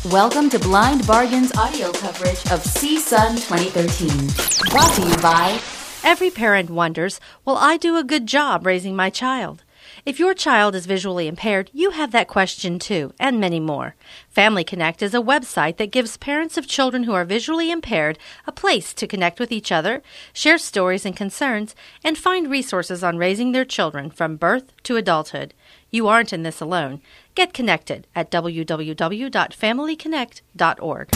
Welcome to Blind Bargain's audio coverage of CSUN 2013. Brought to you by... Every parent wonders, will I do a good job raising my child? If your child is visually impaired, you have that question too, and many more. Family Connect is a website that gives parents of children who are visually impaired a place to connect with each other, share stories and concerns, and find resources on raising their children from birth to adulthood. You aren't in this alone. Get connected at www.familyconnect.org.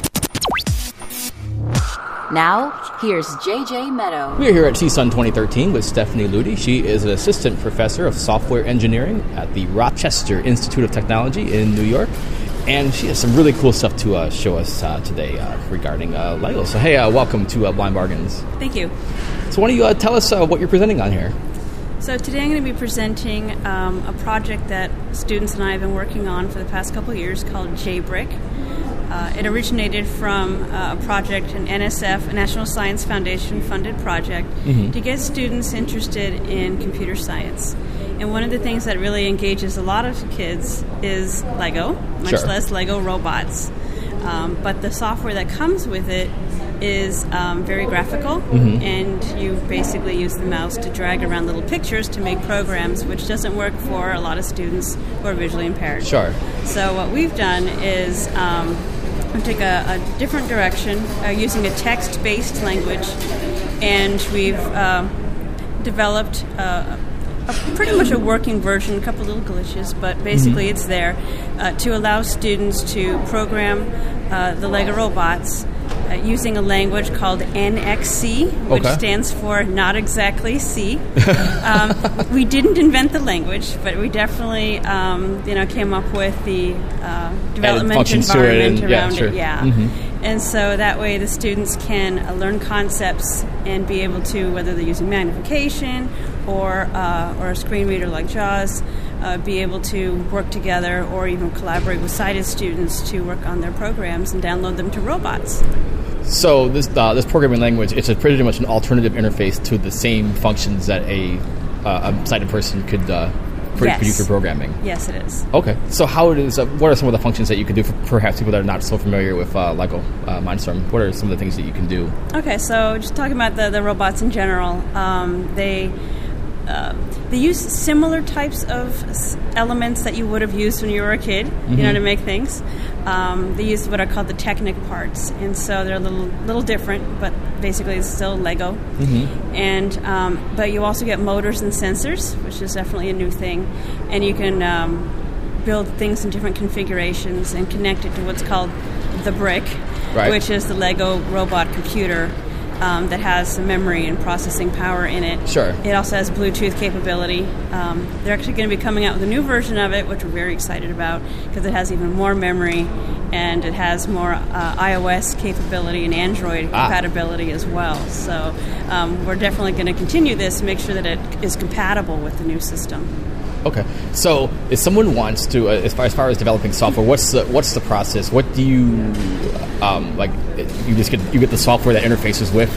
Now, here's JJ Meadow. We're here at CSUN 2013 with Stephanie Ludy. She is an assistant professor of software engineering at the Rochester Institute of Technology in New York. And she has some really cool stuff to show us today regarding LEGO. So, hey, welcome to Blind Bargains. Thank you. So why don't you tell us what you're presenting on here? So today I'm going to be presenting a project that students and I have been working on for the past couple of years called JBrick. It originated from a project, an NSF, a National Science Foundation funded project, to get students interested in computer science. And one of the things that really engages a lot of kids is LEGO, much less LEGO robots. But the software that comes with it is very graphical, and you basically use the mouse to drag around little pictures to make programs, which doesn't work for a lot of students who are visually impaired. Sure. So what we've done is we take a different direction using a text-based language, and we've developed pretty much a working version, a couple little glitches, but basically it's there to allow students to program the LEGO robots using a language called NXC, which stands for Not Exactly C. We didn't invent the language, but we definitely came up with the development environment around it. And so that way the students can learn concepts and be able to, whether they're using magnification or a screen reader like JAWS, be able to work together or even collaborate with sighted students to work on their programs and download them to robots. So this programming language, it's pretty much an alternative interface to the same functions that a sighted person could produce for programming. Yes, it is. Okay. So what are some of the functions that you can do for perhaps people that are not so familiar with LEGO Mindstorm? What are some of the things that you can do? Okay, so just talking about the robots in general, they use similar types of elements that you would have used when you were a kid, to make things. They use what are called the Technic parts, and so they're a little different, but basically it's still LEGO. And but you also get motors and sensors, which is definitely a new thing, and you can build things in different configurations and connect it to what's called the brick, which is the LEGO robot computer. That has some memory and processing power in it. Sure. It also has Bluetooth capability. They're actually going to be coming out with a new version of it, which we're very excited about, because it has even more memory, and it has more iOS capability and Android compatibility as well. So we're definitely going to continue this and make sure that it is compatible with the new system. Okay, so if someone wants to, as far as developing software, what's the process? What do you like? You get the software that interfaces with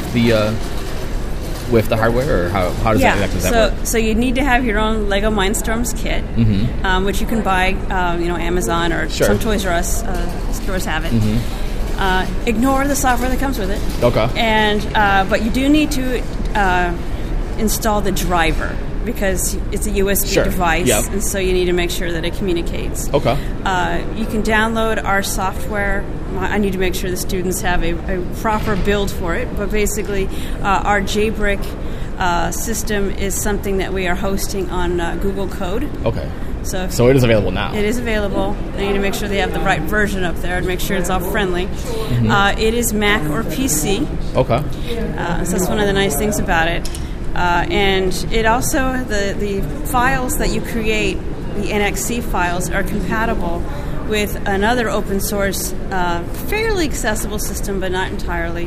the hardware, or how does that work? So you need to have your own LEGO Mindstorms kit, which you can buy, Amazon or some Toys R Us stores have it. Ignore the software that comes with it. Okay, and but you do need to install the driver, because it's a USB device, and so you need to make sure that it communicates. Okay. You can download our software. I need to make sure the students have a proper build for it, but basically our JBrick system is something that we are hosting on Google Code. Okay. So it is available now. It is available. They need to make sure they have the right version up there and make sure it's all friendly. It is Mac or PC. Okay. So that's one of the nice things about it. And it also, the files that you create, the NXC files, are compatible with another open source, fairly accessible system, but not entirely,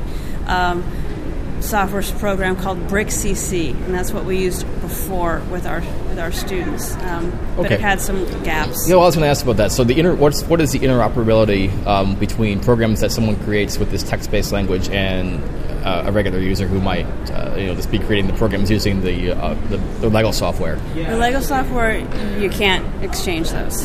software program called BrickCC, and that's what we used before with our students. But it had some gaps. I was going to ask about that. So what is the interoperability between programs that someone creates with this text-based language and a regular user who might just be creating the programs using the LEGO software? The LEGO software, you can't exchange those.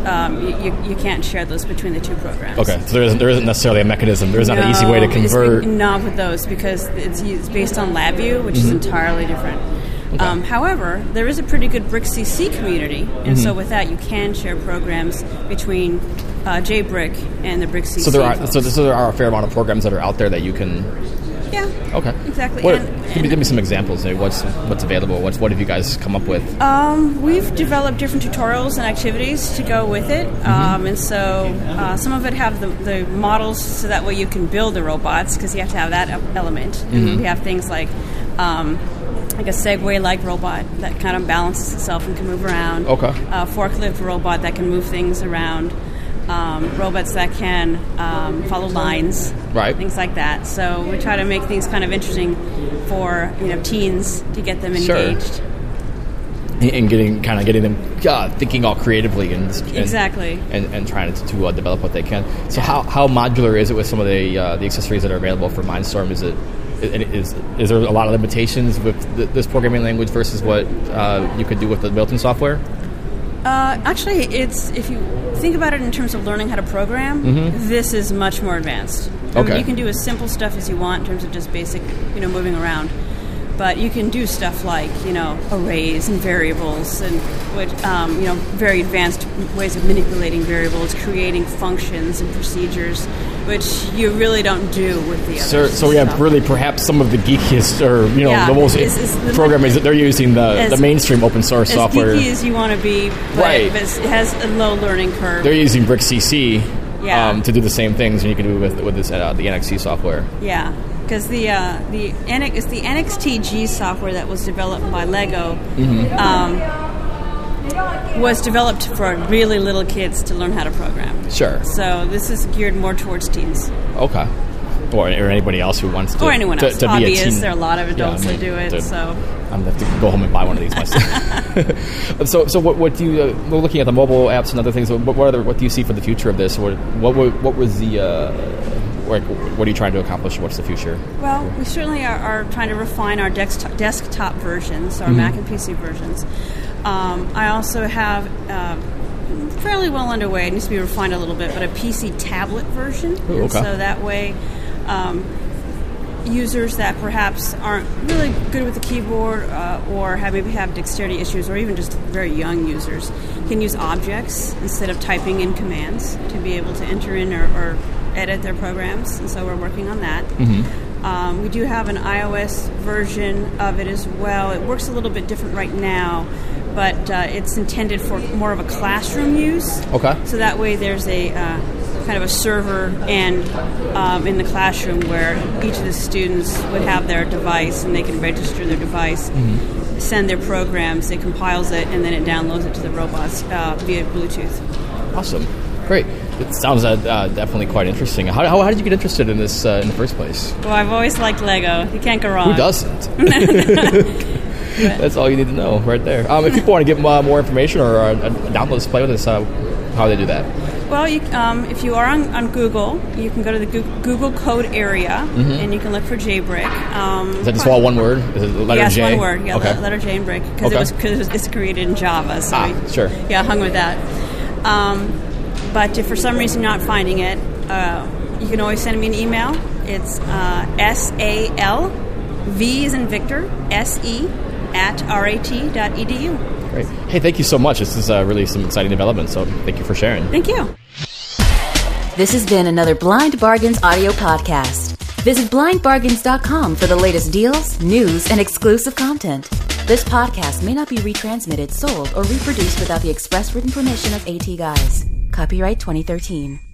you can't share those between the two programs. Okay, so there isn't necessarily a mechanism. There's not an easy way to convert. Not with those, because it's based on LabVIEW, which is entirely different. Okay. However, there is a pretty good BrickCC community, and so with that, you can share programs between JBrick and the BrickCC. So there are a fair amount of programs that are out there that you can. Yeah. Okay. Exactly. Give me some examples. Maybe what's available? What have you guys come up with? We've developed different tutorials and activities to go with it, and so some of it have the models, so that way you can build the robots, because you have to have that element. And we have things like a Segway-like robot that kind of balances itself and can move around. Okay. A forklift robot that can move things around. Robots that can follow lines, right? Things like that. So we try to make things kind of interesting for teens to get them engaged. And getting them thinking all creatively and exactly and trying to develop what they can. So how modular is it with some of the accessories that are available for Mindstorm? Is there a lot of limitations with this programming language versus what you could do with the built-in software? Actually, if you think about it in terms of learning how to program, this is much more advanced. I mean, you can do as simple stuff as you want in terms of just basic, moving around. But you can do stuff like, arrays and variables, and which, very advanced ways of manipulating variables, creating functions and procedures, which you really don't do with the others. So we have really perhaps some of the geekiest, or the most programmers that they're using the mainstream open source software. As geeky as you want to be, but it has a low learning curve. They're using BrickCC to do the same things, and you can do with this the NXT software. Yeah. Because the NXT-G software that was developed by Lego was developed for really little kids to learn how to program. Sure. So this is geared more towards teens. Okay. Or anybody else who wants to. Or anyone else. To be a teen. There are a lot of adults that do it. So I'm going to have to go home and buy one of these myself. So what do you? We're looking at the mobile apps and other things. What do you see for the future of this? What was the? What are you trying to accomplish? What's the future? Well, we certainly are trying to refine our desktop versions, our Mac and PC versions. I also have fairly well underway. It needs to be refined a little bit, but a PC tablet version. Ooh, okay. So that way, users that perhaps aren't really good with the keyboard or maybe have dexterity issues, or even just very young users, can use objects instead of typing in commands to be able to enter in or edit their programs, and so we're working on that. We do have an iOS version of it as well. It works a little bit different right now, but it's intended for more of a classroom use. Okay. So that way there's a kind of a server and in the classroom where each of the students would have their device, and they can register their device, send their programs, it compiles it, and then it downloads it to the robots via Bluetooth. Awesome. Great. It sounds definitely quite interesting. How did you get interested in this in the first place? Well, I've always liked Lego. You can't go wrong. Who doesn't? That's all you need to know right there. If people want to get more information or download this, play with this, how do they do that? Well, if you are on Google, you can go to the Google Code area, and you can look for JBrick. Is that just all one word? Is it the letter J? Yes, one word. Yeah, okay. Letter J in Brick, because it's created in Java. So sure. Yeah, hung with that. But if for some reason you're not finding it, you can always send me an email. It's SALV as in Victor, SE@rat.edu. Great. Hey, thank you so much. This is really some exciting development, so thank you for sharing. Thank you. This has been another Blind Bargains audio podcast. Visit blindbargains.com for the latest deals, news, and exclusive content. This podcast may not be retransmitted, sold, or reproduced without the express written permission of AT Guys. Copyright 2013.